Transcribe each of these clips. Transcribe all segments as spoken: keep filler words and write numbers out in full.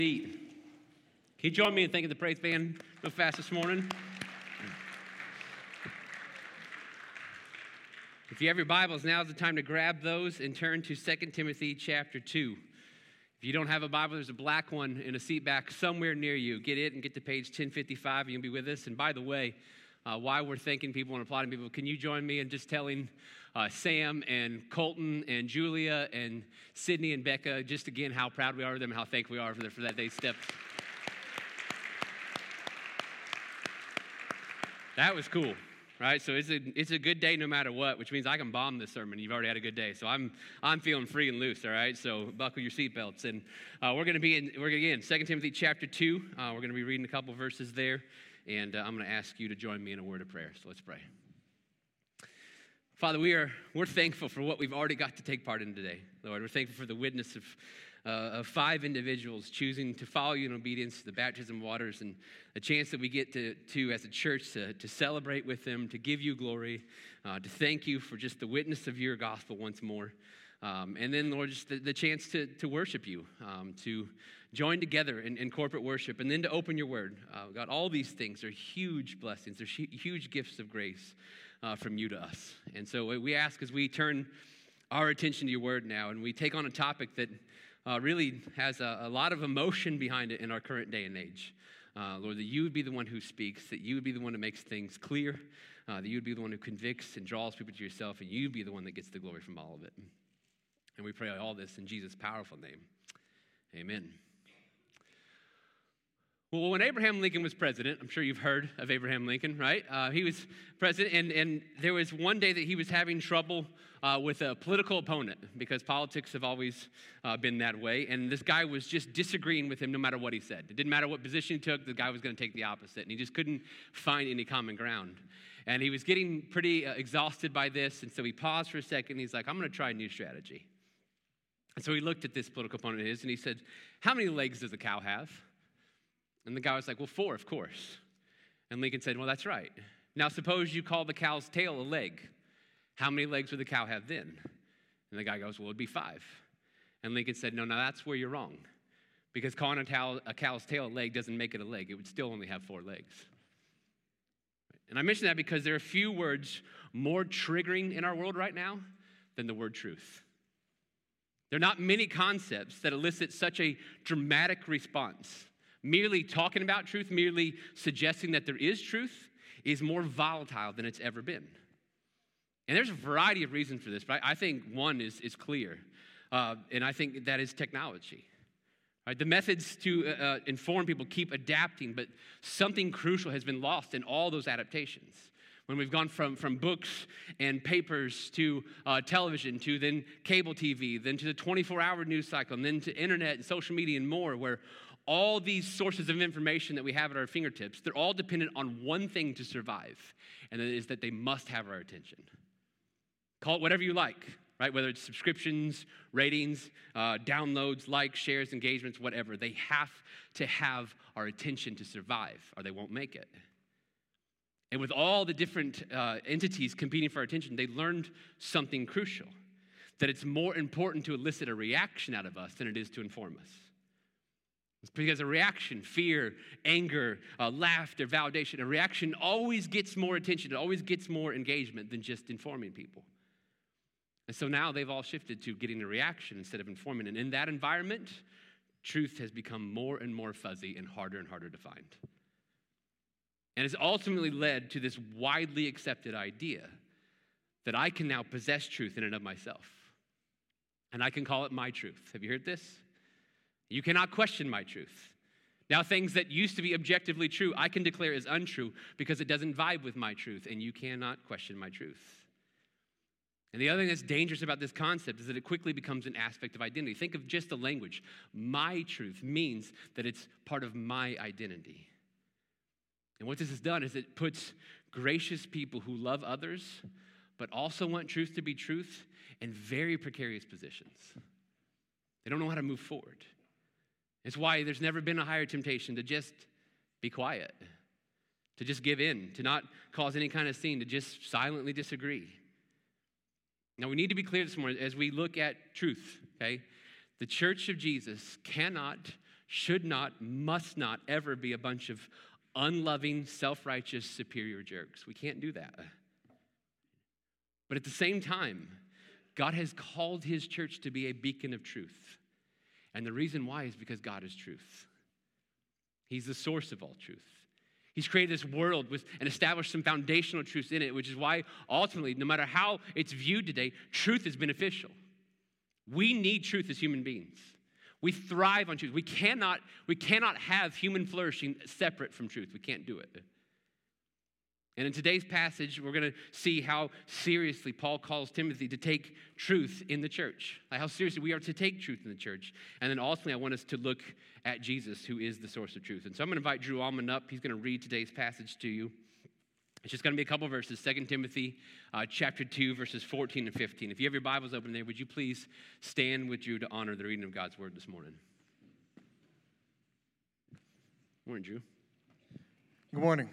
Can you join me in thanking the praise band real fast this morning? If you have your Bibles, now's the time to grab those and turn to Second Timothy chapter two. If you don't have a Bible, there's a black one in a seat back somewhere near you. Get it and get to page ten fifty-five, and you'll be with us. And by the way, uh, while we're thanking people and applauding people, can you join me in just telling uh, Sam and Colton and Julia and Sydney and Becca just again how proud we are of them and how thankful we are for, their, for that day's step. That was cool, right? So it's a it's a good day no matter what, which means I can bomb this sermon. You've already had a good day, so I'm I'm feeling free and loose. All right, so buckle your seatbelts, and uh, we're going to be in we're going to in Second Timothy chapter two. Uh, we're going to be reading a couple verses there, and uh, I'm going to ask you to join me in a word of prayer. So let's pray. Father, we are we're thankful for what we've already got to take part in today, Lord. We're thankful for the witness of. Uh, of five individuals choosing to follow you in obedience to the baptism waters, and a chance that we get to, to as a church, to, to celebrate with them, to give you glory, uh, to thank you for just the witness of your gospel once more. Um, and then, Lord, just the, the chance to, to worship you, um, to join together in, in corporate worship, and then to open your word. Uh, God, all these things are huge blessings. They're huge gifts of grace uh, from you to us. And so we ask as we turn our attention to your word now, and we take on a topic that Uh, really has a, a lot of emotion behind it in our current day and age. Uh, Lord, that you would be the one who speaks, that you would be the one who makes things clear, uh, that you would be the one who convicts and draws people to yourself, and you'd be the one that gets the glory from all of it. And we pray all this in Jesus' powerful name. Amen. Well, when Abraham Lincoln was president, I'm sure you've heard of Abraham Lincoln, right? Uh, he was president, and, and there was one day that he was having trouble uh, with a political opponent, because politics have always uh, been that way, and this guy was just disagreeing with him no matter what he said. It didn't matter what position he took, the guy was going to take the opposite, and he just couldn't find any common ground. And he was getting pretty uh, exhausted by this, and so he paused for a second, and he's like, I'm going to try a new strategy. And so he looked at this political opponent of his, and he said, how many legs does a cow have? And the guy was like, well, four, of course. And Lincoln said, well, that's right. Now, suppose you call the cow's tail a leg. How many legs would the cow have then? And the guy goes, well, it'd be five. And Lincoln said, no, no, that's where you're wrong. Because calling a, cow, a cow's tail a leg doesn't make it a leg. It would still only have four legs. And I mention that because there are few words more triggering in our world right now than the word truth. There are not many concepts that elicit such a dramatic response. Merely talking about truth, merely suggesting that there is truth, is more volatile than it's ever been. And there's a variety of reasons for this, but I think one is, is clear, uh, and I think that is technology. Right? The methods to uh, inform people keep adapting, but something crucial has been lost in all those adaptations. When we've gone from, from books and papers to uh, television, to then cable T V, then to the twenty-four hour news cycle, and then to internet and social media and more, where all these sources of information that we have at our fingertips, they're all dependent on one thing to survive, and that is that they must have our attention. Call it whatever you like, right? Whether it's subscriptions, ratings, uh, downloads, likes, shares, engagements, whatever. They have to have our attention to survive, or they won't make it. And with all the different uh, entities competing for our attention, they learned something crucial, that it's more important to elicit a reaction out of us than it is to inform us. It's because a reaction, fear, anger, uh, laughter, validation, a reaction always gets more attention. It always gets more engagement than just informing people. And so now they've all shifted to getting a reaction instead of informing. And in that environment, truth has become more and more fuzzy and harder and harder to find. And it's ultimately led to this widely accepted idea that I can now possess truth in and of myself. And I can call it my truth. Have you heard this? You cannot question my truth. Now, things that used to be objectively true, I can declare as untrue because it doesn't vibe with my truth, and you cannot question my truth. And the other thing that's dangerous about this concept is that it quickly becomes an aspect of identity. Think of just the language. My truth means that it's part of my identity. And what this has done is it puts gracious people who love others, but also want truth to be truth, in very precarious positions. They don't know how to move forward. It's why there's never been a higher temptation to just be quiet, to just give in, to not cause any kind of scene, to just silently disagree. Now, we need to be clear this morning as we look at truth, okay? The church of Jesus cannot should not, must not ever be a bunch of unloving, self-righteous, superior jerks. We can't do that. But at the same time, God has called his church to be a beacon of truth. And the reason why is because God is truth. He's the source of all truth. He's created this world with and established some foundational truths in it, which is why ultimately, no matter how it's viewed today, truth is beneficial. We need truth as human beings. We thrive on truth. We cannot, we cannot have human flourishing separate from truth. We can't do it. And in today's passage, we're going to see how seriously Paul calls Timothy to take truth in the church. Like how seriously we are to take truth in the church. And then ultimately, I want us to look at Jesus, who is the source of truth. And so I'm going to invite Drew Allman up. He's going to read today's passage to you. It's just going to be a couple verses, Second Timothy uh, chapter two, verses fourteen and fifteen. If you have your Bibles open there, would you please stand with Drew to honor the reading of God's word this morning? Morning, Drew. Good morning.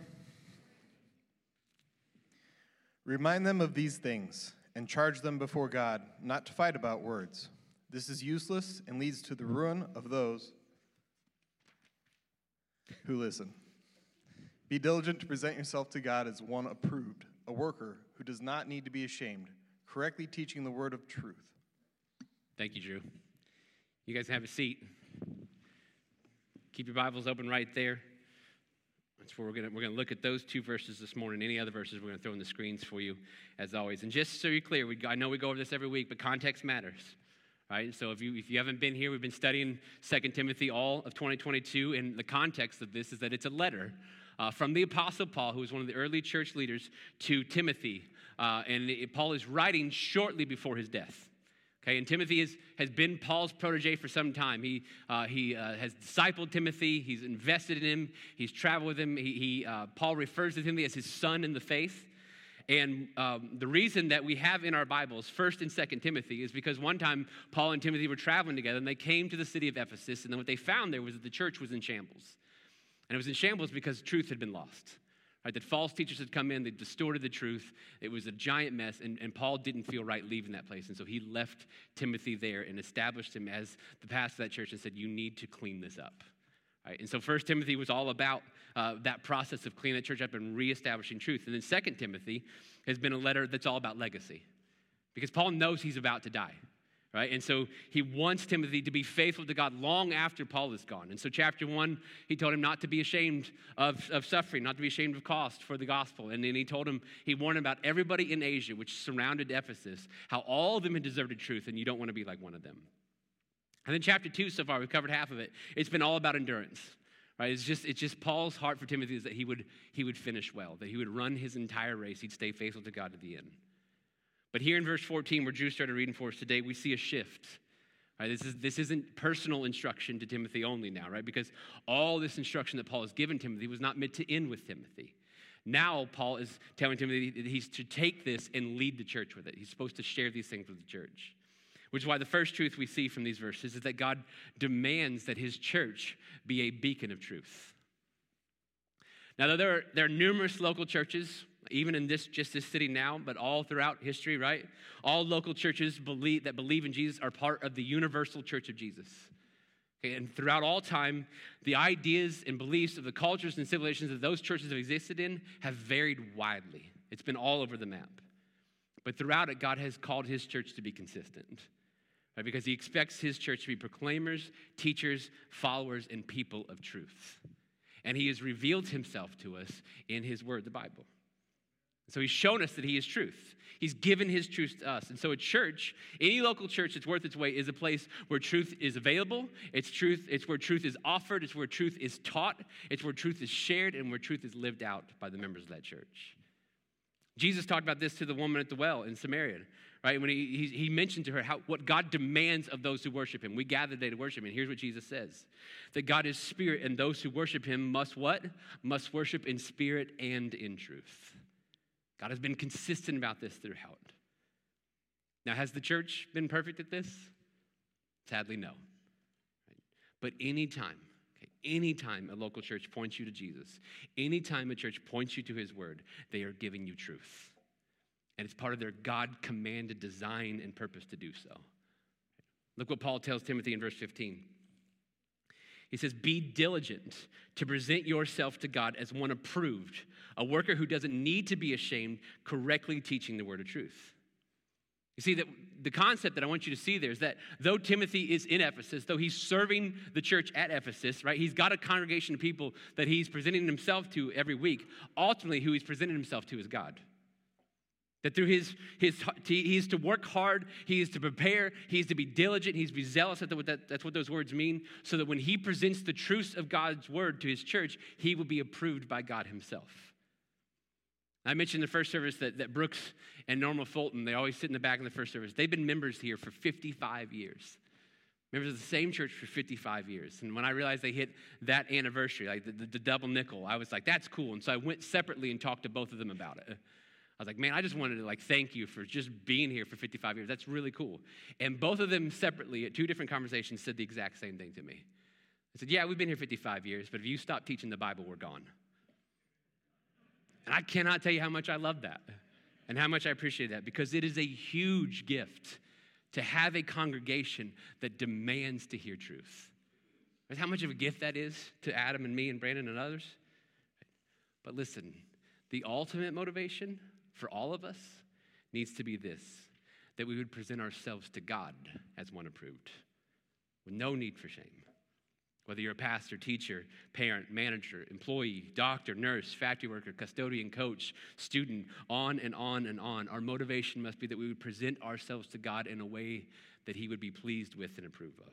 Remind them of these things and charge them before God not to fight about words. This is useless and leads to the ruin of those who listen. Be diligent to present yourself to God as one approved, a worker who does not need to be ashamed, correctly teaching the word of truth. Thank you, Drew. You guys have a seat. Keep your Bibles open right there. That's where we're going we're gonna look at those two verses this morning. Any other verses we're going to throw in the screens for you, as always. And just so you're clear, we, I know we go over this every week, but context matters. Right? So if you if you haven't been here, we've been studying Second Timothy all of twenty twenty-two, and the context of this is that it's a letter uh, from the Apostle Paul, who was one of the early church leaders, to Timothy. Uh, and it, Paul is writing shortly before his death. Okay, and Timothy is, has been Paul's protege for some time. He uh, he uh, has discipled Timothy. He's invested in him. He's traveled with him. He, he uh, Paul refers to Timothy as his son in the faith. And um, the reason that we have in our Bibles First and Second Timothy is because one time Paul and Timothy were traveling together, and they came to the city of Ephesus, and then what they found there was that the church was in shambles. And it was in shambles because truth had been lost. Right, that false teachers had come in, they distorted the truth. It was a giant mess, and, and Paul didn't feel right leaving that place. And so he left Timothy there and established him as the pastor of that church and said, you need to clean this up. Right, and so First Timothy was all about uh, that process of cleaning that church up and reestablishing truth. And then Second Timothy has been a letter that's all about legacy. Because Paul knows he's about to die. Right? And so he wants Timothy to be faithful to God long after Paul is gone. And so chapter one, he told him not to be ashamed of, of suffering, not to be ashamed of cost for the gospel. And then he told him, he warned about everybody in Asia, which surrounded Ephesus, how all of them had deserted truth, and you don't want to be like one of them. And then chapter two, so far, we've covered half of it. It's been all about endurance. Right? It's just, it's just Paul's heart for Timothy is that he would, he would finish well, that he would run his entire race. He'd stay faithful to God to the end. But here in verse fourteen, where Drew started reading for us today, we see a shift. Right? This, is, this isn't personal instruction to Timothy only now, right? Because all this instruction that Paul has given Timothy was not meant to end with Timothy. Now Paul is telling Timothy that he's to take this and lead the church with it. He's supposed to share these things with the church. Which is why the first truth we see from these verses is that God demands that his church be a beacon of truth. Now, there are, there are numerous local churches, even in this just this city now, but all throughout history, right? All local churches believe that believe in Jesus are part of the universal church of Jesus. Okay, and throughout all time, the ideas and beliefs of the cultures and civilizations that those churches have existed in have varied widely. It's been all over the map. But throughout it, God has called his church to be consistent. Right? Because he expects his church to be proclaimers, teachers, followers, and people of truth. And he has revealed himself to us in his word, the Bible. So he's shown us that he is truth. He's given his truth to us. And so a church, any local church that's worth its weight, is a place where truth is available. It's truth. It's where truth is offered. It's where truth is taught. It's where truth is shared and where truth is lived out by the members of that church. Jesus talked about this to the woman at the well in Samaria, right? When he, he, he mentioned to her how, what God demands of those who worship him. We gather today to worship him. And here's what Jesus says. That God is spirit, and those who worship him must what? Must worship in spirit and in truth. God has been consistent about this throughout. Now, has the church been perfect at this? Sadly, no. But anytime, okay, anytime a local church points you to Jesus, anytime a church points you to his word, they are giving you truth. And it's part of their God-commanded design and purpose to do so. Look what Paul tells Timothy in verse fifteen. He says, be diligent to present yourself to God as one approved, a worker who doesn't need to be ashamed, correctly teaching the word of truth. You see, that the concept that I want you to see there is that though Timothy is in Ephesus, though he's serving the church at Ephesus, right, he's got a congregation of people that he's presenting himself to every week. Ultimately, who he's presenting himself to is God. That through his, his he is to work hard, he is to prepare, he is to be diligent, he's to be zealous. That's what, that, that's what those words mean, so that when he presents the truths of God's word to his church, he will be approved by God himself. I mentioned in the first service that, that Brooks and Norma Fulton, they always sit in the back in the first service. They've been members here for fifty-five years. Members of the same church for fifty-five years. And when I realized they hit that anniversary, like the, the, the double nickel, I was like, that's cool. And so I went separately and talked to both of them about it. I was like, man, I just wanted to like thank you for just being here for fifty-five years. That's really cool. And both of them separately at two different conversations said the exact same thing to me. I said, yeah, we've been here fifty-five years, but if you stop teaching the Bible, we're gone. And I cannot tell you how much I love that and how much I appreciate that, because it is a huge gift to have a congregation that demands to hear truth. How much of a gift that is to Adam and me and Brandon and others. But listen, the ultimate motivation for all of us needs to be this, that we would present ourselves to God as one approved, with no need for shame. Whether you're a pastor, teacher, parent, manager, employee, doctor, nurse, factory worker, custodian, coach, student, on and on and on, our motivation must be that we would present ourselves to God in a way that he would be pleased with and approve of.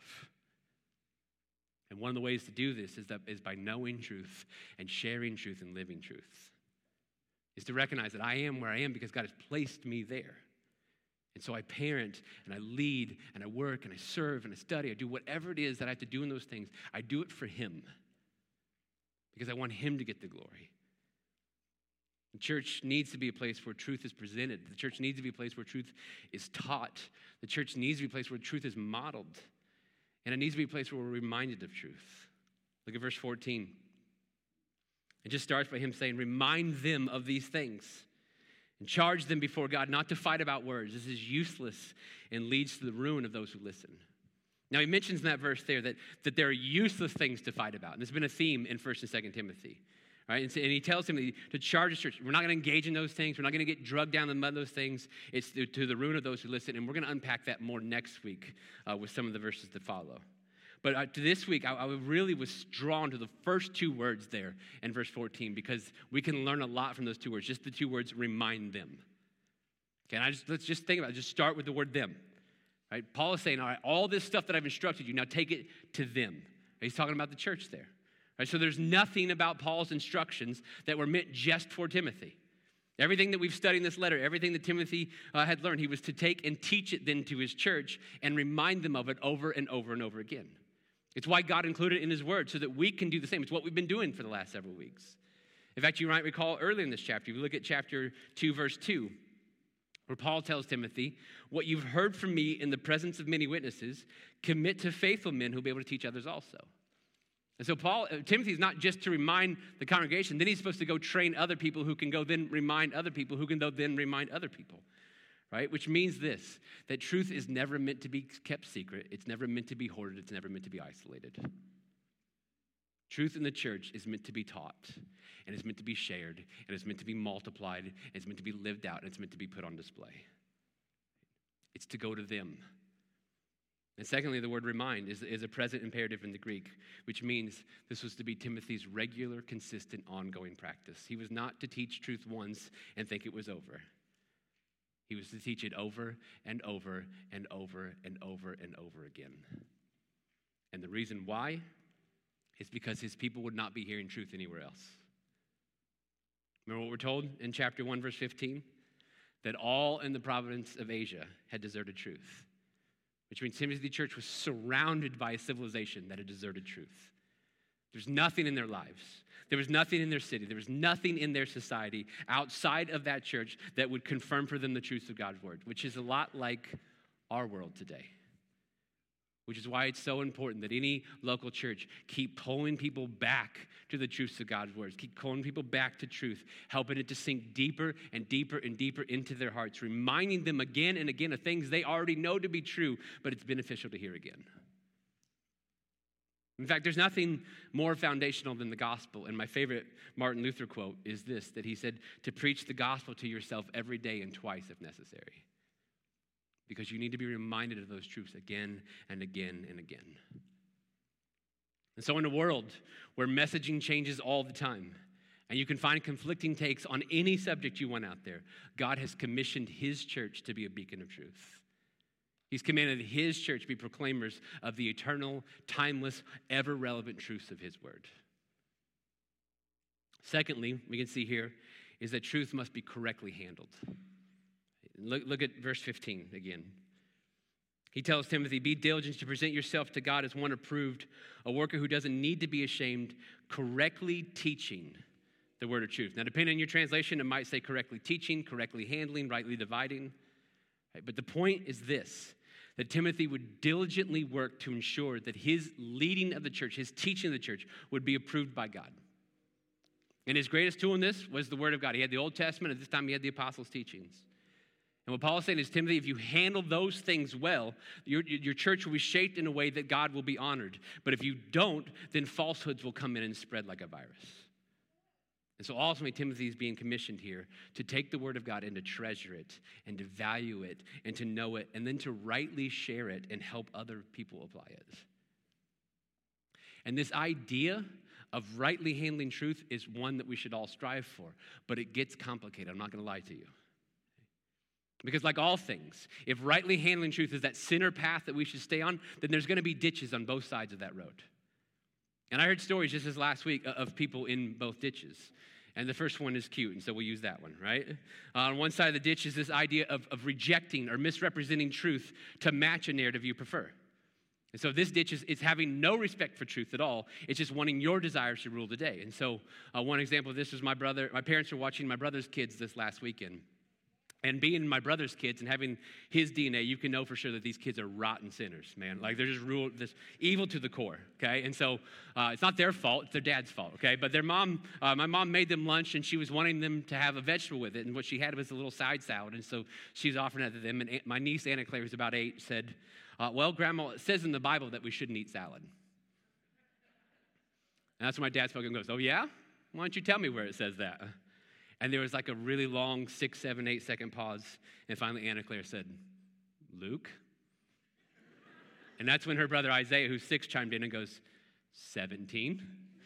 And one of the ways to do this is, that, is by knowing truth and sharing truth and living truth. Is to recognize that I am where I am because God has placed me there. And so I parent and I lead and I work and I serve and I study. I do whatever it is that I have to do in those things. I do it for him because I want him to get the glory. The church needs to be a place where truth is presented. The church needs to be a place where truth is taught. The church needs to be a place where truth is modeled. And it needs to be a place where we're reminded of truth. Look at verse fourteen. It just starts by him saying, remind them of these things and charge them before God not to fight about words. This is useless and leads to the ruin of those who listen. Now, he mentions in that verse there that, that there are useless things to fight about. And there's been a theme in First and Second Timothy. Right? And, so, and he tells him to charge the church. We're not going to engage in those things. We're not going to get drugged down in the mud of those things. It's to, to the ruin of those who listen. And we're going to unpack that more next week uh, with some of the verses that follow. But uh, to this week, I, I really was drawn to the first two words there in verse fourteen, because we can learn a lot from those two words. Just the two words, remind them. Okay, and I just, let's just think about it. Just start with the word them. Right? Paul is saying, all right, all this stuff that I've instructed you, now take it to them. He's talking about the church there. Right? So there's nothing about Paul's instructions that were meant just for Timothy. Everything that we've studied in this letter, everything that Timothy uh, had learned, he was to take and teach it then to his church and remind them of it over and over and over again. It's why God included it in his word, so that we can do the same. It's what we've been doing for the last several weeks. In fact, you might recall earlier in this chapter, if you look at chapter two, verse two, where Paul tells Timothy, what you've heard from me in the presence of many witnesses, commit to faithful men who will be able to teach others also. And so Paul, uh, Timothy is not just to remind the congregation, then he's supposed to go train other people who can go then remind other people who can go then remind other people. Right? Which means this, that truth is never meant to be kept secret. It's never meant to be hoarded. It's never meant to be isolated. Truth in the church is meant to be taught, and it's meant to be shared, and it's meant to be multiplied, and it's meant to be lived out, and it's meant to be put on display. It's to go to them. And secondly, the word remind is, is a present imperative in the Greek, which means this was to be Timothy's regular, consistent, ongoing practice. He was not to teach truth once and think it was over. He was to teach it over and over and over and over and over again. And the reason why is because his people would not be hearing truth anywhere else. Remember what we're told in chapter one, verse fifteen? That all in the province of Asia had deserted truth. Which means Timothy church was surrounded by a civilization that had deserted truth. There's nothing in their lives. There was nothing in their city. There was nothing in their society outside of that church that would confirm for them the truth of God's word, which is a lot like our world today. Which is why it's so important that any local church keep pulling people back to the truths of God's words, keep pulling people back to truth, helping it to sink deeper and deeper and deeper into their hearts, reminding them again and again of things they already know to be true, but it's beneficial to hear again. In fact, there's nothing more foundational than the gospel. And my favorite Martin Luther quote is this, that he said, to preach the gospel to yourself every day and twice if necessary. Because you need to be reminded of those truths again and again and again. And so in a world where messaging changes all the time, and you can find conflicting takes on any subject you want out there, God has commissioned his church to be a beacon of truth. He's commanded his church to be proclaimers of the eternal, timeless, ever-relevant truths of his word. Secondly, we can see here, is that truth must be correctly handled. Look, look at verse fifteen again. He tells Timothy, be diligent to present yourself to God as one approved, a worker who doesn't need to be ashamed, correctly teaching the word of truth. Now, depending on your translation, it might say correctly teaching, correctly handling, rightly dividing. But the point is this, that Timothy would diligently work to ensure that his leading of the church, his teaching of the church, would be approved by God. And his greatest tool in this was the word of God. He had the Old Testament, at this time he had the apostles' teachings. And what Paul is saying is, Timothy, if you handle those things well, your, your church will be shaped in a way that God will be honored. But if you don't, then falsehoods will come in and spread like a virus. And so ultimately, Timothy is being commissioned here to take the word of God and to treasure it and to value it and to know it and then to rightly share it and help other people apply it. And this idea of rightly handling truth is one that we should all strive for, but it gets complicated. I'm not going to lie to you. Because like all things, if rightly handling truth is that center path that we should stay on, then there's going to be ditches on both sides of that road. And I heard stories just this last week of people in both ditches. And the first one is cute, and so we'll use that one, right? Uh, on one side of the ditch is this idea of, of rejecting or misrepresenting truth to match a narrative you prefer. And so this ditch is, is having no respect for truth at all. It's just wanting your desires to rule the day. And so uh, one example of this was my brother. My parents were watching my brother's kids this last weekend. And being my brother's kids and having his D N A, you can know for sure that these kids are rotten sinners, man. Like they're just rule, this evil to the core, okay? And so uh, it's not their fault, it's their dad's fault, okay? But their mom, uh, my mom made them lunch and she was wanting them to have a vegetable with it. And what she had was a little side salad. And so she was offering it to them. And my niece, Anna Claire, who's about eight, said, uh, well, Grandma, it says in the Bible that we shouldn't eat salad. And that's when my dad spoke and goes, oh yeah? Why don't you tell me where it says that? And there was like a really long six, seven, eight second pause. And finally, Anna Claire said, Luke? And that's when her brother Isaiah, who's six, chimed in and goes, seventeen?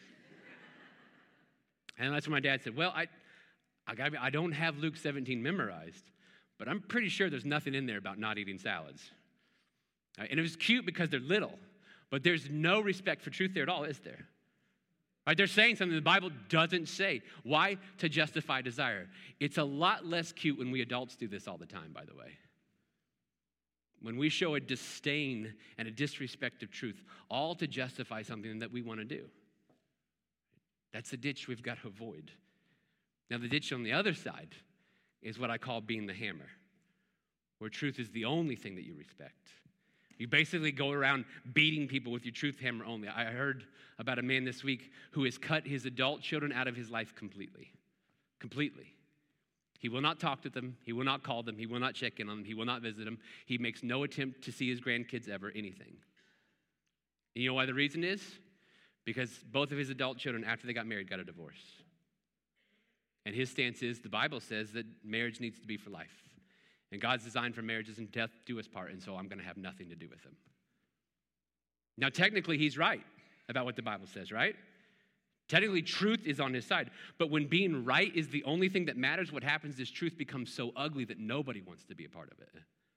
And that's when my dad said, well, I, I, gotta, I don't have Luke seventeen memorized, but I'm pretty sure there's nothing in there about not eating salads. And it was cute because they're little, but there's no respect for truth there at all, is there? Right, they're saying something the Bible doesn't say. Why? To justify desire. It's a lot less cute when we adults do this all the time, by the way. When we show a disdain and a disrespect of truth, all to justify something that we want to do. That's the ditch we've got to avoid. Now, the ditch on the other side is what I call being the hammer, where truth is the only thing that you respect. You basically go around beating people with your truth hammer only. I heard about a man this week who has cut his adult children out of his life completely. Completely. He will not talk to them. He will not call them. He will not check in on them. He will not visit them. He makes no attempt to see his grandkids ever, anything. And you know why the reason is? Because both of his adult children, after they got married, got a divorce. And his stance is, the Bible says that marriage needs to be for life. And God's design for marriage is in death do us part, and so I'm going to have nothing to do with him. Now, technically, he's right about what the Bible says, right? Technically, truth is on his side. But when being right is the only thing that matters, what happens is truth becomes so ugly that nobody wants to be a part of it.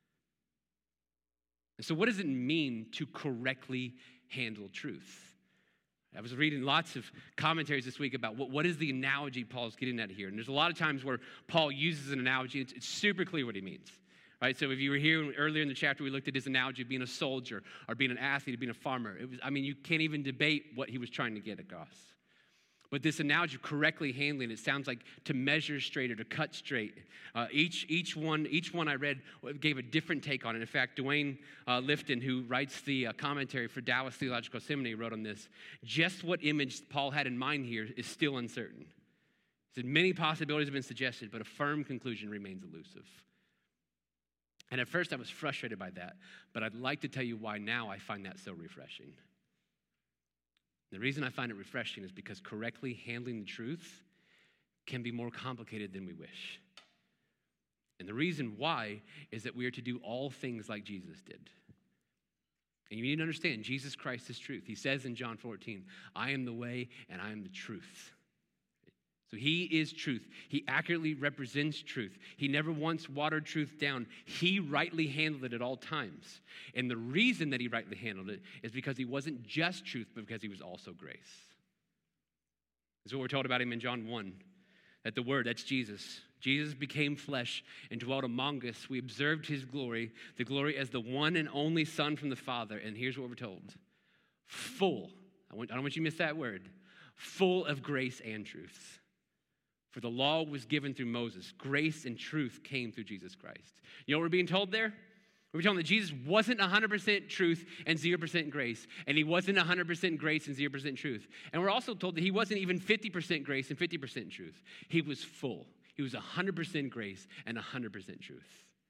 And so what does it mean to correctly handle truth? I was reading lots of commentaries this week about what, what is the analogy Paul's getting at here. And there's a lot of times where Paul uses an analogy. It's, it's super clear what he means. Right? So if you were here earlier in the chapter, we looked at his analogy of being a soldier or being an athlete or being a farmer. It was, I mean, you can't even debate what he was trying to get across. But this analogy of correctly handling it sounds like to measure straight or to cut straight. Uh, each, each, one, each one I read gave a different take on it. In fact, Dwayne uh, Lifton, who writes the uh, commentary for Dallas Theological Seminary, wrote on this, just what image Paul had in mind here is still uncertain. He said, many possibilities have been suggested, but a firm conclusion remains elusive. And at first I was frustrated by that, but I'd like to tell you why now I find that so refreshing. The reason I find it refreshing is because correctly handling the truth can be more complicated than we wish. And the reason why is that we are to do all things like Jesus did. And you need to understand, Jesus Christ is truth. He says in John fourteen, I am the way and I am the truth. So he is truth. He accurately represents truth. He never once watered truth down. He rightly handled it at all times. And the reason that he rightly handled it is because he wasn't just truth, but because he was also grace. That's what we're told about him in John one, that the Word, that's Jesus, Jesus became flesh and dwelt among us. We observed his glory, the glory as the one and only Son from the Father. And here's what we're told. Full, I, want, I don't want you to miss that word, full of grace and truth. For the law was given through Moses. Grace and truth came through Jesus Christ. You know what we're being told there? We're told that Jesus wasn't one hundred percent truth and zero percent grace. And he wasn't one hundred percent grace and zero percent truth. And we're also told that he wasn't even fifty percent grace and fifty percent truth. He was full. He was one hundred percent grace and one hundred percent truth.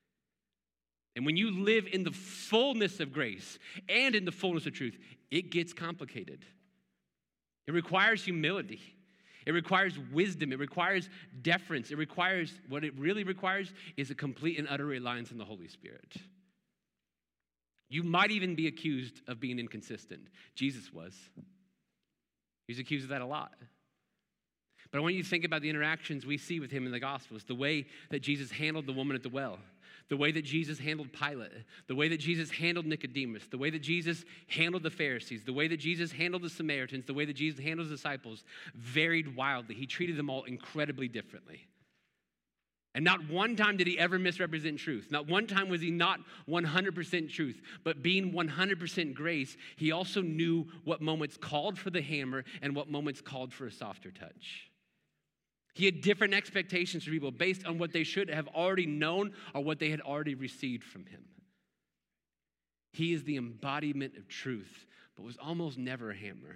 And when you live in the fullness of grace and in the fullness of truth, it gets complicated. It requires humility. It requires wisdom. It requires deference. It requires, what it really requires is a complete and utter reliance on the Holy Spirit. You might even be accused of being inconsistent. Jesus was. He's accused of that a lot. But I want you to think about the interactions we see with him in the Gospels, the way that Jesus handled the woman at the well, the way that Jesus handled Pilate, the way that Jesus handled Nicodemus, the way that Jesus handled the Pharisees, the way that Jesus handled the Samaritans, the way that Jesus handled his disciples varied wildly. He treated them all incredibly differently. And not one time did he ever misrepresent truth. Not one time was he not one hundred percent truth. But being one hundred percent grace, he also knew what moments called for the hammer and what moments called for a softer touch. He had different expectations for people based on what they should have already known or what they had already received from him. He is the embodiment of truth, but was almost never a hammer.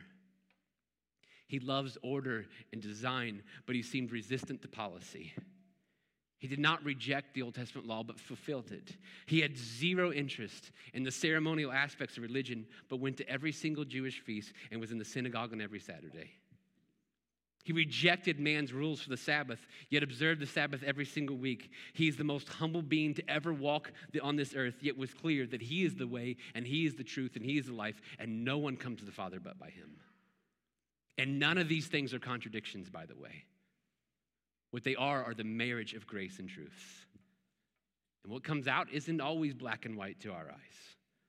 He loves order and design, but he seemed resistant to policy. He did not reject the Old Testament law, but fulfilled it. He had zero interest in the ceremonial aspects of religion, but went to every single Jewish feast and was in the synagogue on every Saturday. He rejected man's rules for the Sabbath, yet observed the Sabbath every single week. He is the most humble being to ever walk on this earth, yet was clear that he is the way, and he is the truth, and he is the life, and no one comes to the Father but by him. And none of these things are contradictions, by the way. What they are are the marriage of grace and truth. And what comes out isn't always black and white to our eyes.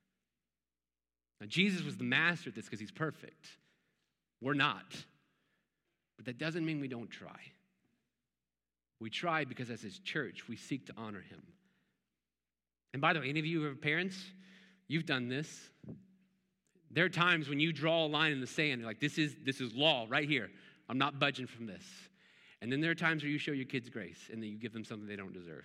Now, Jesus was the master at this because he's perfect. We're not. But that doesn't mean we don't try. We try because as his church, we seek to honor him. And by the way, any of you who are parents, you've done this. There are times when you draw a line in the sand, you're like, this is, this is law right here. I'm not budging from this. And then there are times where you show your kids grace and then you give them something they don't deserve.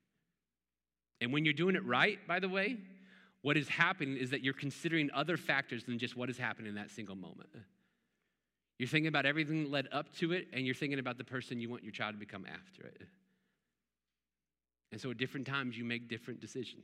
And when you're doing it right, by the way, what is happening is that you're considering other factors than just what is happening in that single moment. You're thinking about everything that led up to it, and you're thinking about the person you want your child to become after it. And so at different times, you make different decisions.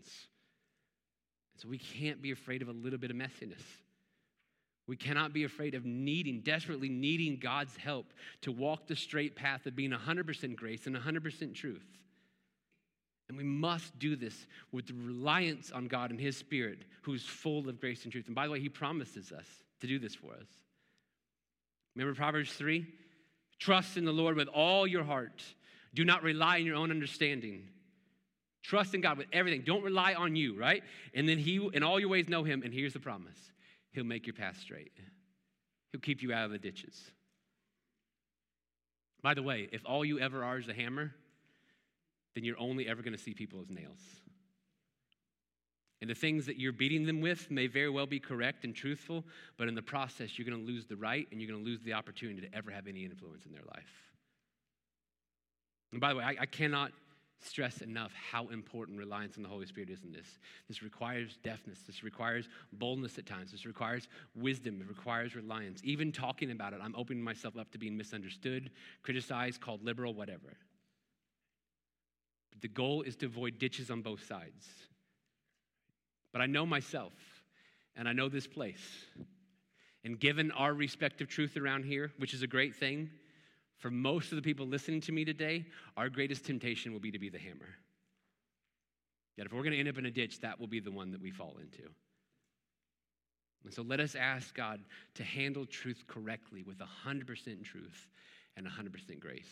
And so we can't be afraid of a little bit of messiness. We cannot be afraid of needing, desperately needing God's help to walk the straight path of being one hundred percent grace and one hundred percent truth. And we must do this with the reliance on God and his Spirit, who's full of grace and truth. And by the way, he promises us to do this for us. Remember Proverbs three? Trust in the Lord with all your heart. Do not rely on your own understanding. Trust in God with everything. Don't rely on you, right? And then he, in all your ways, know him. And here's the promise. He'll make your path straight. He'll keep you out of the ditches. By the way, if all you ever are is a hammer, then you're only ever going to see people as nails. And the things that you're beating them with may very well be correct and truthful, but in the process, you're going to lose the right and you're going to lose the opportunity to ever have any influence in their life. And by the way, I, I cannot stress enough how important reliance on the Holy Spirit is in this. This requires deafness. This requires boldness at times. This requires wisdom. It requires reliance. Even talking about it, I'm opening myself up to being misunderstood, criticized, called liberal, whatever. But the goal is to avoid ditches on both sides. But I know myself, and I know this place. And given our respective truth around here, which is a great thing, for most of the people listening to me today, our greatest temptation will be to be the hammer. That if we're going to end up in a ditch, that will be the one that we fall into. And so let us ask God to handle truth correctly with one hundred percent truth and one hundred percent grace.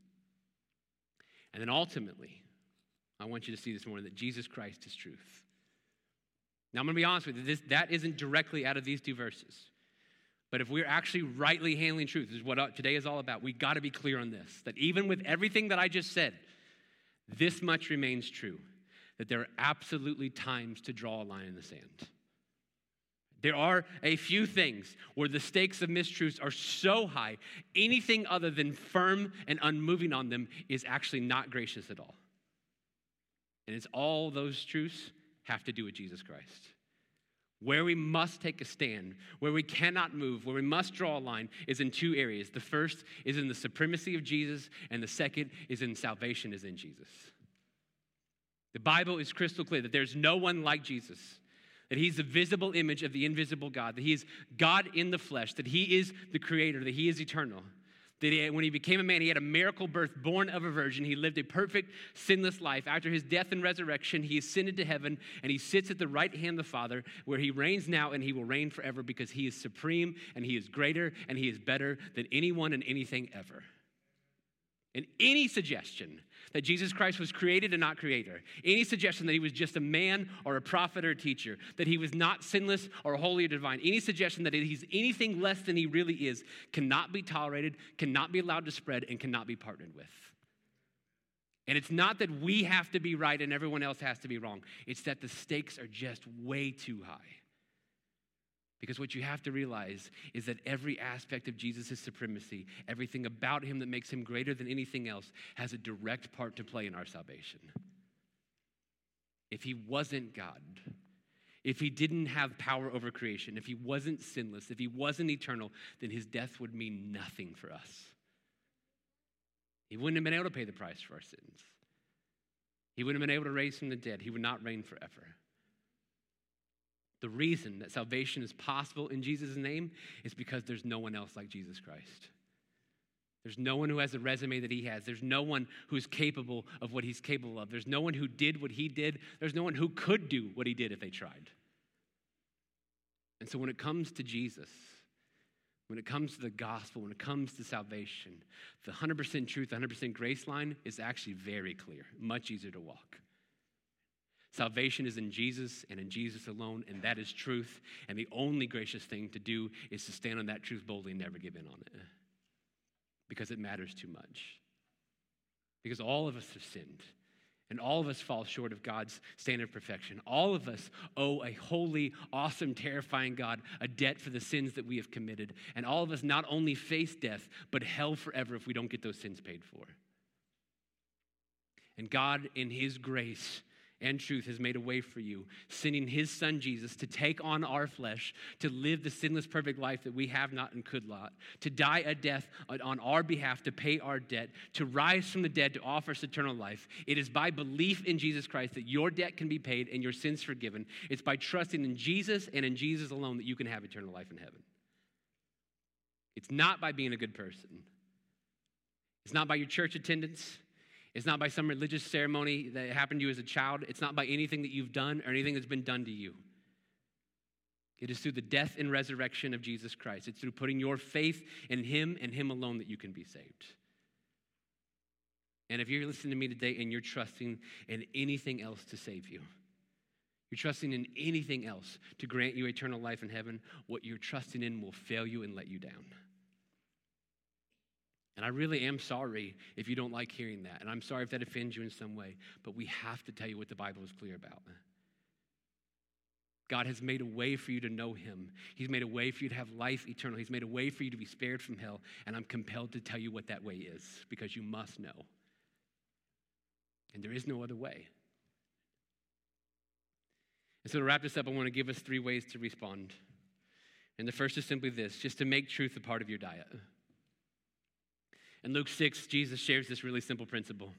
And then ultimately, I want you to see this morning that Jesus Christ is truth. Now, I'm going to be honest with you. This, that isn't directly out of these two verses. But if we're actually rightly handling truth, this is what today is all about, we got to be clear on this, that even with everything that I just said, this much remains true, that there are absolutely times to draw a line in the sand. There are a few things where the stakes of mistruths are so high, anything other than firm and unmoving on them is actually not gracious at all. And it's all those truths have to do with Jesus Christ. Where we must take a stand, where we cannot move, where we must draw a line is in two areas. The first is in the supremacy of Jesus, and the second is in salvation is in Jesus. The Bible is crystal clear that there's no one like Jesus, that he's the visible image of the invisible God, that he is God in the flesh, that he is the creator, that he is eternal. That he, when he became a man, he had a miracle birth, born of a virgin. He lived a perfect, sinless life. After his death and resurrection, he ascended to heaven, and he sits at the right hand of the Father, where he reigns now, and he will reign forever because he is supreme, and he is greater, and he is better than anyone and anything ever. And any suggestion that Jesus Christ was created and not creator, any suggestion that he was just a man or a prophet or a teacher, that he was not sinless or holy or divine, any suggestion that he's anything less than he really is, cannot be tolerated, cannot be allowed to spread, and cannot be partnered with. And it's not that we have to be right and everyone else has to be wrong. It's that the stakes are just way too high. Because what you have to realize is that every aspect of Jesus' supremacy, everything about him that makes him greater than anything else, has a direct part to play in our salvation. If he wasn't God, if he didn't have power over creation, if he wasn't sinless, if he wasn't eternal, then his death would mean nothing for us. He wouldn't have been able to pay the price for our sins. He wouldn't have been able to raise from the dead. He would not reign forever. The reason that salvation is possible in Jesus' name is because there's no one else like Jesus Christ. There's no one who has the resume that he has. There's no one who's capable of what he's capable of. There's no one who did what he did. There's no one who could do what he did if they tried. And so when it comes to Jesus, when it comes to the gospel, when it comes to salvation, the one hundred percent truth, one hundred percent grace line is actually very clear, much easier to walk. Salvation is in Jesus and in Jesus alone, and that is truth. And the only gracious thing to do is to stand on that truth boldly and never give in on it. Because it matters too much. Because all of us have sinned. And all of us fall short of God's standard of perfection. All of us owe a holy, awesome, terrifying God a debt for the sins that we have committed. And all of us not only face death, but hell forever if we don't get those sins paid for. And God, in his grace and truth, has made a way for you, sending his son Jesus to take on our flesh, to live the sinless, perfect life that we have not and could not, to die a death on our behalf, to pay our debt, to rise from the dead, to offer us eternal life. It is by belief in Jesus Christ that your debt can be paid and your sins forgiven. It's by trusting in Jesus and in Jesus alone that you can have eternal life in heaven. It's not by being a good person. It's not by your church attendance. It's not by some religious ceremony that happened to you as a child. It's not by anything that you've done or anything that's been done to you. It is through the death and resurrection of Jesus Christ. It's through putting your faith in him and him alone that you can be saved. And if you're listening to me today and you're trusting in anything else to save you, you're trusting in anything else to grant you eternal life in heaven, what you're trusting in will fail you and let you down. And I really am sorry if you don't like hearing that. And I'm sorry if that offends you in some way. But we have to tell you what the Bible is clear about. God has made a way for you to know him. He's made a way for you to have life eternal. He's made a way for you to be spared from hell. And I'm compelled to tell you what that way is, because you must know. And there is no other way. And so to wrap this up, I want to give us three ways to respond. And the first is simply this: just to make truth a part of your diet. In Luke six, Jesus shares this really simple principle.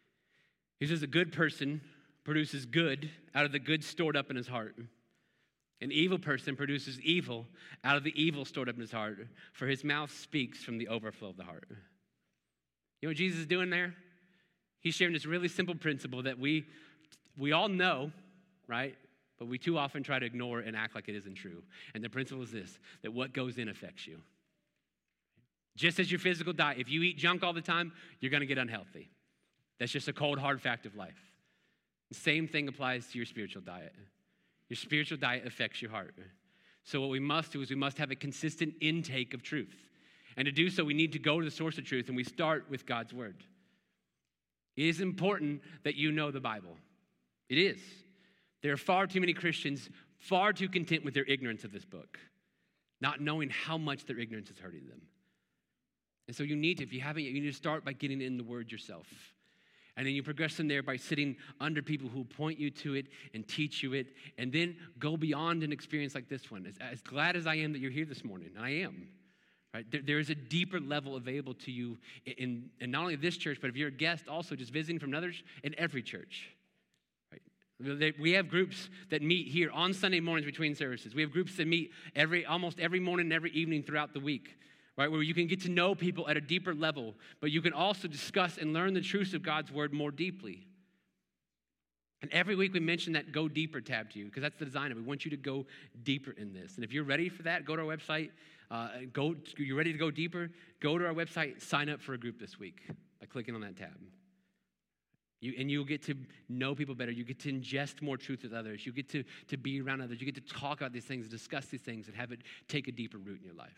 He says a good person produces good out of the good stored up in his heart. An evil person produces evil out of the evil stored up in his heart, for his mouth speaks from the overflow of the heart. You know what Jesus is doing there? He's sharing this really simple principle that we we all know, right? But we too often try to ignore and act like it isn't true. And the principle is this, that what goes in affects you. Just as your physical diet, if you eat junk all the time, you're going to get unhealthy. That's just a cold, hard fact of life. The same thing applies to your spiritual diet. Your spiritual diet affects your heart. So what we must do is we must have a consistent intake of truth. And to do so, we need to go to the source of truth, and we start with God's word. It is important that you know the Bible. It is. There are far too many Christians far too content with their ignorance of this book, not knowing how much their ignorance is hurting them. And so you need to, if you haven't yet, you need to start by getting in the word yourself. And then you progress from there by sitting under people who point you to it and teach you it, and then go beyond an experience like this one. As, as glad as I am that you're here this morning, and I am, right? There, there is a deeper level available to you in, in not only this church, but if you're a guest also just visiting from others, in every church. We have groups that meet here on Sunday mornings between services. We have groups that meet every almost every morning and every evening throughout the week, right? Where you can get to know people at a deeper level, but you can also discuss and learn the truths of God's word more deeply. And every week we mention that Go Deeper tab to you, because that's the design of it. We want you to go deeper in this. And if you're ready for that, go to our website. Uh, go. You're ready to go deeper? Go to our website, sign up for a group this week by clicking on that tab. You, and you'll get to know people better. You get to ingest more truth with others. You get to, to be around others. You get to talk about these things, discuss these things, and have it take a deeper root in your life.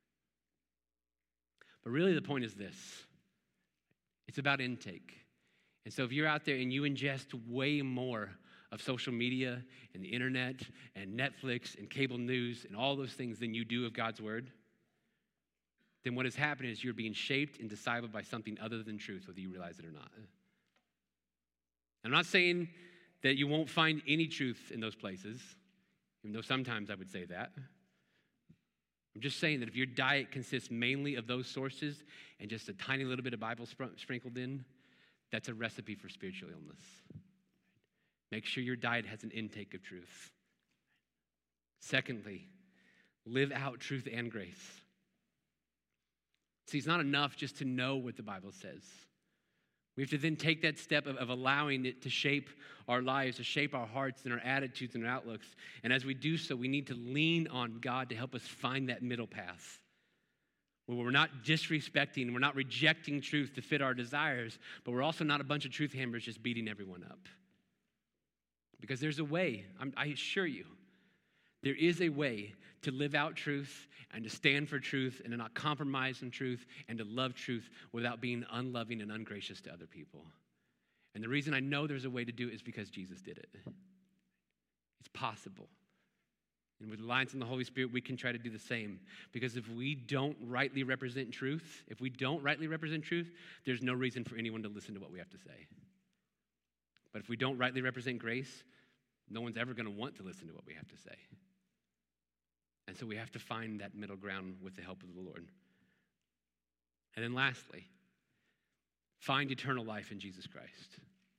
But really the point is this. It's about intake. And so if you're out there and you ingest way more of social media and the internet and Netflix and cable news and all those things than you do of God's word, then what is happening is you're being shaped and discipled by something other than truth, whether you realize it or not. I'm not saying that you won't find any truth in those places, even though sometimes I would say that. I'm just saying that if your diet consists mainly of those sources and just a tiny little bit of Bible spr- sprinkled in, that's a recipe for spiritual illness. Make sure your diet has an intake of truth. Secondly, live out truth and grace. See, it's not enough just to know what the Bible says. We have to then take that step of, of allowing it to shape our lives, to shape our hearts and our attitudes and our outlooks. And as we do so, we need to lean on God to help us find that middle path, where we're not disrespecting, we're not rejecting truth to fit our desires, but we're also not a bunch of truth hammers just beating everyone up. Because there's a way, I'm, I assure you, there is a way to live out truth and to stand for truth and to not compromise on truth and to love truth without being unloving and ungracious to other people. And the reason I know there's a way to do it is because Jesus did it. It's possible. And with reliance on the Holy Spirit, we can try to do the same. Because if we don't rightly represent truth, if we don't rightly represent truth, there's no reason for anyone to listen to what we have to say. But if we don't rightly represent grace, no one's ever going to want to listen to what we have to say. And so we have to find that middle ground with the help of the Lord. And then lastly, find eternal life in Jesus Christ.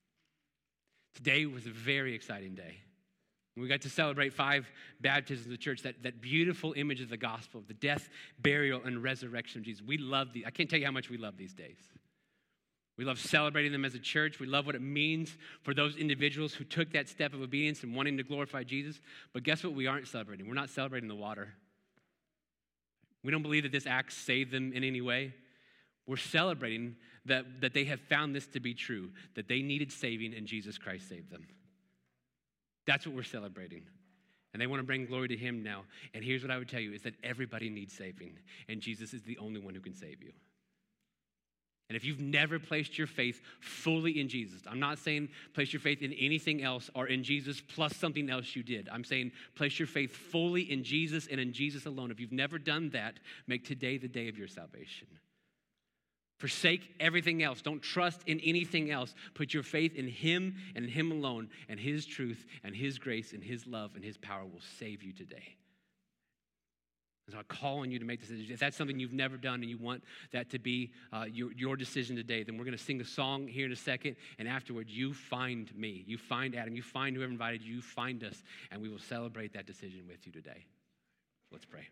Today was a very exciting day. We got to celebrate five baptisms of the church, that, that beautiful image of the gospel, of the death, burial, and resurrection of Jesus. We love these. I can't tell you how much we love these days. We love celebrating them as a church. We love what it means for those individuals who took that step of obedience and wanting to glorify Jesus. But guess what we aren't celebrating? We're not celebrating the water. We don't believe that this act saved them in any way. We're celebrating that, that they have found this to be true, that they needed saving and Jesus Christ saved them. That's what we're celebrating. And they want to bring glory to him now. And here's what I would tell you is that everybody needs saving, and Jesus is the only one who can save you. And if you've never placed your faith fully in Jesus, I'm not saying place your faith in anything else or in Jesus plus something else you did. I'm saying place your faith fully in Jesus and in Jesus alone. If you've never done that, make today the day of your salvation. Forsake everything else. Don't trust in anything else. Put your faith in him and in him alone, and his truth and his grace and his love and his power will save you today. And so I call on you to make this decision. If that's something you've never done and you want that to be uh, your, your decision today, then we're going to sing a song here in a second, and afterwards you find me. You find Adam. You find whoever invited you. You find us, and we will celebrate that decision with you today. Let's pray.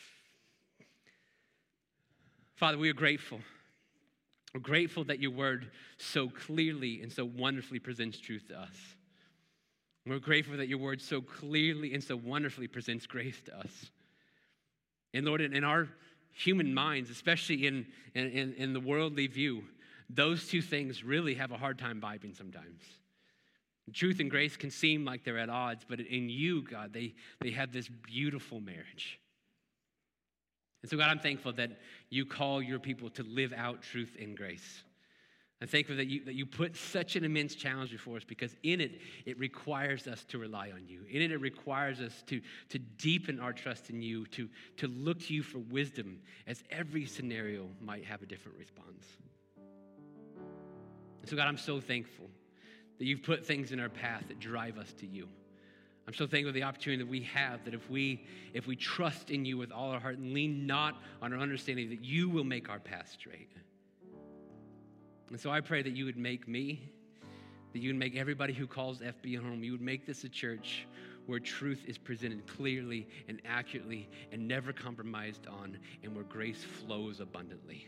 Father, we are grateful. We're grateful that your word so clearly and so wonderfully presents truth to us. We're grateful that your word so clearly and so wonderfully presents grace to us. And Lord, in our human minds, especially in, in, in the worldly view, those two things really have a hard time vibing sometimes. Truth and grace can seem like they're at odds, but in you, God, they, they have this beautiful marriage. And so, God, I'm thankful that you call your people to live out truth and grace. I'm thankful that you, that you put such an immense challenge before us, because in it, it requires us to rely on you. In it, it requires us to, to deepen our trust in you, to, to look to you for wisdom, as every scenario might have a different response. And so, God, I'm so thankful that you've put things in our path that drive us to you. I'm so thankful for the opportunity that we have, that if we if we trust in you with all our heart and lean not on our understanding, that you will make our path straight. And so I pray that you would make me, that you would make everybody who calls F B home, you would make this a church where truth is presented clearly and accurately and never compromised on, and where grace flows abundantly.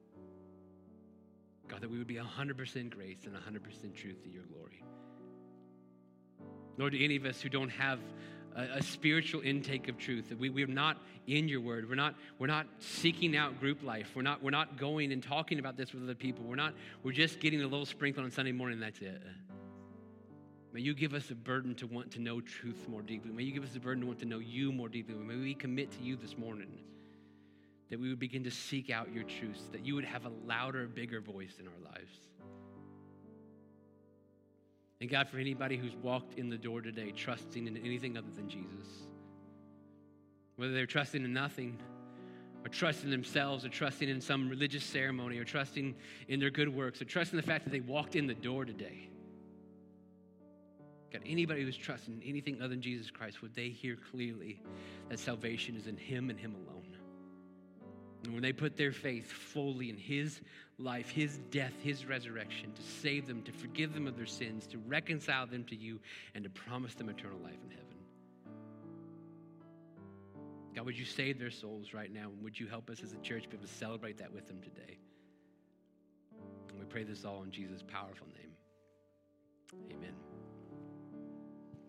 God, that we would be one hundred percent grace and one hundred percent truth to your glory. Lord, to any of us who don't have a, a spiritual intake of truth, that we, we're not in your word. We're not, we're not seeking out group life. We're not, we're not going and talking about this with other people. We're not, we're just getting a little sprinkle on Sunday morning and that's it. May you give us a burden to want to know truth more deeply. May you give us a burden to want to know you more deeply. May we commit to you this morning, that we would begin to seek out your truths, that you would have a louder, bigger voice in our lives. And God, for anybody who's walked in the door today trusting in anything other than Jesus, whether they're trusting in nothing, or trusting themselves, or trusting in some religious ceremony, or trusting in their good works, or trusting the fact that they walked in the door today. God, anybody who's trusting in anything other than Jesus Christ, would they hear clearly that salvation is in him and him alone? And when they put their faith fully in his life, his death, his resurrection, to save them, to forgive them of their sins, to reconcile them to you, and to promise them eternal life in heaven. God, would you save their souls right now? And would you help us as a church be able to celebrate that with them today? And we pray this all in Jesus' powerful name. Amen.